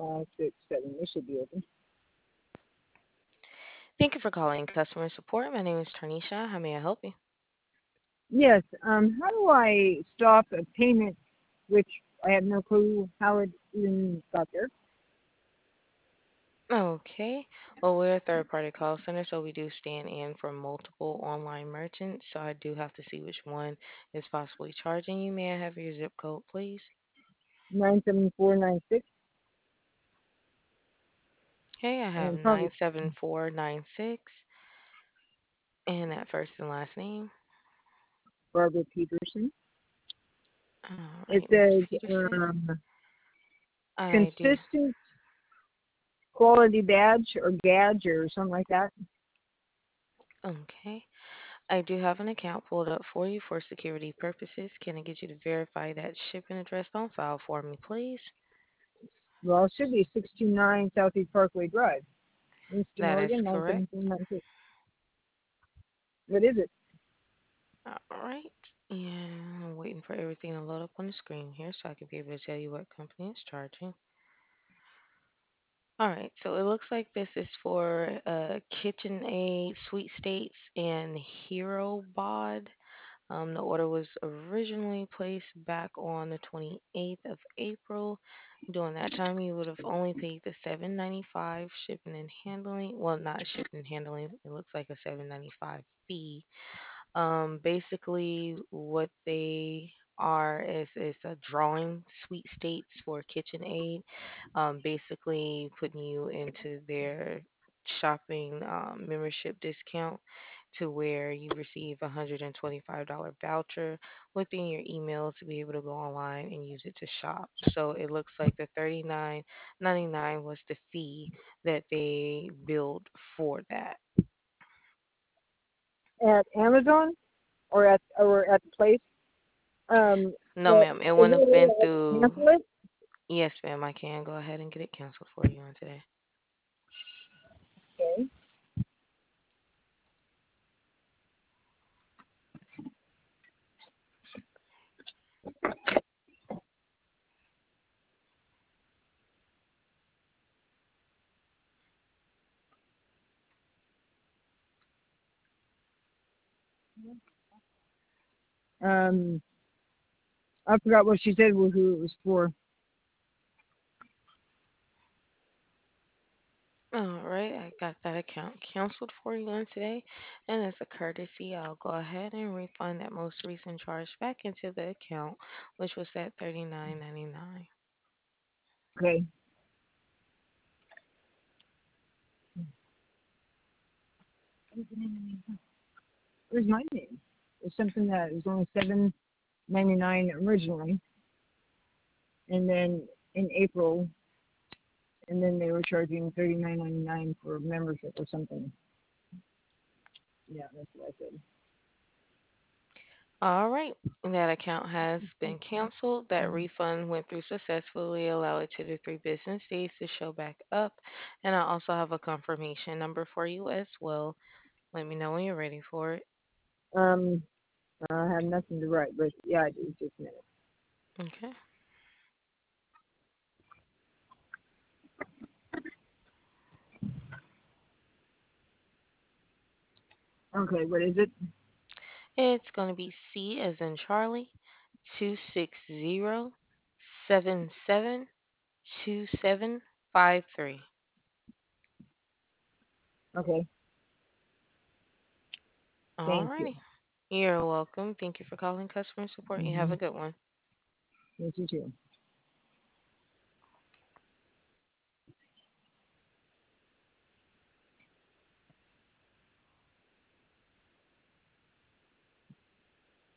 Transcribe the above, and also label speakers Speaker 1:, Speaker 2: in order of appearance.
Speaker 1: 5, 6, 7. This should be open.
Speaker 2: Thank you for calling customer support. My name is Tarnisha. How may I help you?
Speaker 1: Yes. How do I stop a payment, which I have no clue how it even got there?
Speaker 2: Okay. Well, we're a third party call center, so we do stand in for multiple online merchants. So I do have to see which one is possibly charging you. May I have your zip code, please?
Speaker 1: 97496,
Speaker 2: Okay, I have
Speaker 1: and probably
Speaker 2: 97496 and that first and last name.
Speaker 1: Barbara Peterson.
Speaker 2: All
Speaker 1: It
Speaker 2: right, Miss
Speaker 1: says
Speaker 2: Peterson. I do.
Speaker 1: consistent quality badge or gadge or something like that.
Speaker 2: Okay. I do have an account pulled up for you for security purposes. Can I get you to verify that shipping address on file for me, please?
Speaker 1: Well, it should be 629 Southeast Parkway Drive, Winston,
Speaker 2: That is
Speaker 1: Oregon,
Speaker 2: correct.
Speaker 1: 97496. What is it?
Speaker 2: All right. And I'm waiting for everything to load up on the screen here so I can be able to tell you what company is charging. All right. So it looks like this is for KitchenAid, Sweet States, and Hero Bod. The order was originally placed back on the 28th of April. During that time, you would have only paid the 7.95 shipping and handling. Well, not shipping and handling. It looks like a 7.95 fee. Basically, what they are is a drawing sweet states for KitchenAid. Basically, putting you into their shopping membership discount to where you receive a $125 voucher within your email to be able to go online and use it to shop. So it looks like the 39.99 was the fee that they billed for that.
Speaker 1: At Amazon or at the place?
Speaker 2: No,
Speaker 1: But
Speaker 2: ma'am, it
Speaker 1: is
Speaker 2: wouldn't
Speaker 1: there
Speaker 2: have
Speaker 1: a way
Speaker 2: been
Speaker 1: to
Speaker 2: through.
Speaker 1: cancel it?
Speaker 2: Yes, ma'am, I can go ahead and get it canceled for you on today.
Speaker 1: Okay. Um, I forgot what she said, who it was for.
Speaker 2: All right, I got that account canceled for you on today, and as a courtesy, I'll go ahead and refund that most recent charge back into the account, which was at 39.99.
Speaker 1: Okay. Where's my name? It's something that was only 7.99 originally, and then in April, and then they were charging 39.99 for membership or something. Yeah, that's what I said.
Speaker 2: All right, that account has been canceled. That refund went through successfully. Allow it 2 to 3 business days to show back up, and I also have a confirmation number for you as well. Let me know when you're ready for it.
Speaker 1: Um, I have nothing to write, but yeah, I do. Just a minute.
Speaker 2: Okay.
Speaker 1: Okay, what is it?
Speaker 2: It's going to be C as in Charlie, 260772753.
Speaker 1: Okay,
Speaker 2: All
Speaker 1: thank you.
Speaker 2: righty. You're welcome. Thank you for calling customer support. You have
Speaker 1: Mm-hmm.
Speaker 2: a good one.
Speaker 1: Thank you too.